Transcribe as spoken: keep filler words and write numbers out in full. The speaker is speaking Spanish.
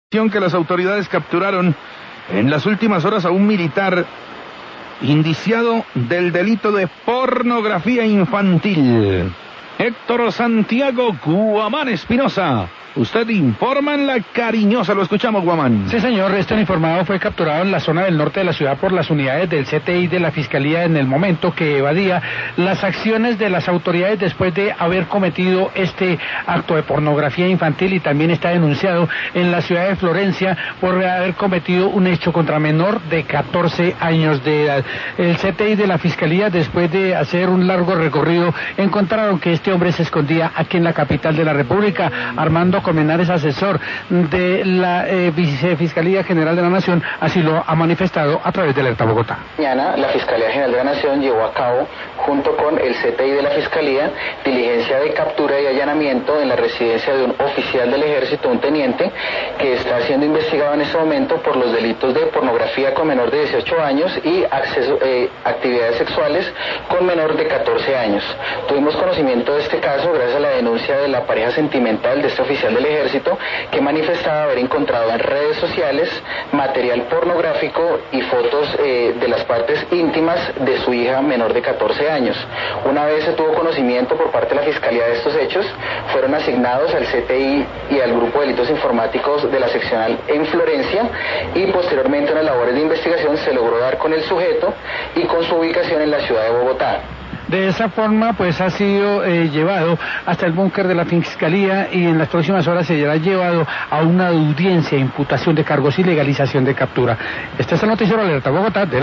Que las autoridades capturaron en las últimas horas a un militar indiciado del delito de pornografía infantil. Héctor Santiago Guamán Espinosa, usted informa en La Cariñosa, lo escuchamos, Guamán. Sí, señor, este informado fue capturado en la zona del norte de la ciudad por las unidades del C T I de la Fiscalía en el momento que evadía las acciones de las autoridades después de haber cometido este acto de pornografía infantil, y también está denunciado en la ciudad de Florencia por haber cometido un hecho contra menor de catorce años de edad. El C T I de la Fiscalía, después de hacer un largo recorrido, encontraron que este hombre se escondía aquí en la capital de la República. Armando Colmenares, asesor de la eh, Vicefiscalía General de la Nación, así lo ha manifestado a través de Alerta Bogotá. Mañana la Fiscalía General de la Nación llevó a cabo, junto con el C T I de la Fiscalía, diligencia de captura y allanamiento en la residencia de un oficial del Ejército, un teniente, que está siendo investigado en este momento por los delitos de pornografía con menor de dieciocho años y acceso, eh, actividades sexuales con menor de catorce años. Tuvimos conocimiento de este caso gracias a la denuncia de la pareja sentimental de este oficial del Ejército, que manifestaba haber encontrado en redes sociales material pornográfico y fotos eh, de las partes íntimas de su hija menor de catorce años. Una vez se tuvo conocimiento por parte de la Fiscalía de estos hechos, fueron asignados al C T I y al Grupo de Delitos Informáticos de la seccional en Florencia, y posteriormente en las labores de investigación se logró dar con el sujeto y con su ubicación en la ciudad de Bogotá. De esa forma, pues ha sido eh, llevado hasta el búnker de la Fiscalía, y en las próximas horas será llevado a una audiencia, imputación de cargos y legalización de captura. Esta es el noticiero Alerta Bogotá. De